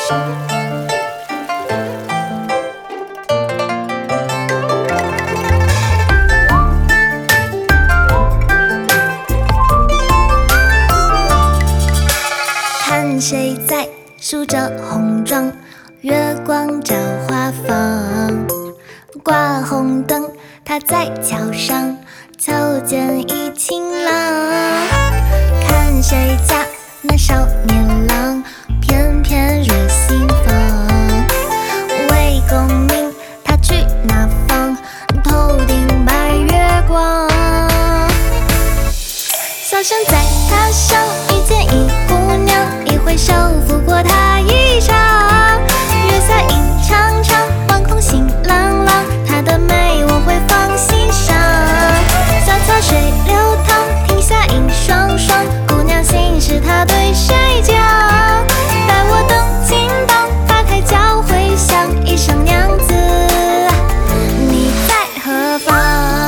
看谁在梳着红妆，月光照花房。挂红灯，他在桥上，瞧见一情郎。看谁家那少年郎，翩翩入心房。为功名，他去哪方？头顶白月光。小生在他乡遇见一姑娘，一回首拂过她衣裳。月下影长长，望空心朗朗，她的美我会放心上。小桥水流淌，亭下影双双，姑娘心事她对谁讲？待我登金榜，八抬轿回响，一声娘子，你在何方？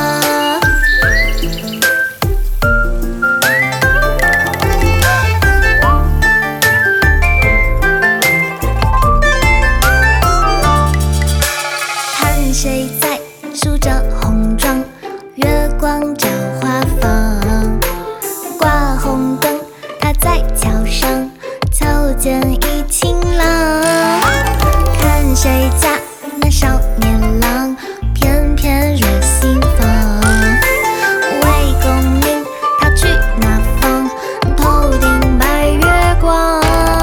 谁在梳着红妆，月光照花房。挂红灯，他在桥上，瞧见一情郎。看谁家那少年郎，翩翩入心房。为功名，他去哪方？头顶白月光。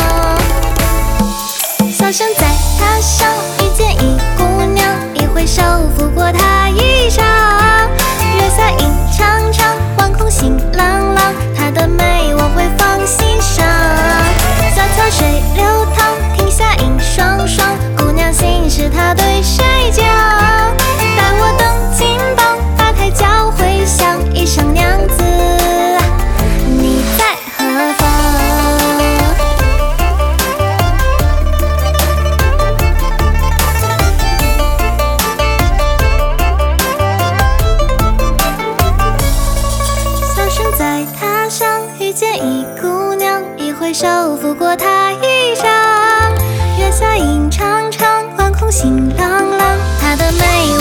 小生在他乡遇见一姑娘，回首拂过她衣裳。月下影长长，望空心朗朗，她的美我会放心上。小桥水流淌，亭下影双双，姑娘心事她对谁讲？待我登金榜，八抬轿回响，一声娘子，你在何方？在他乡遇见一姑娘，一回首拂过她衣裳。月下影长长，望空心朗朗，她的美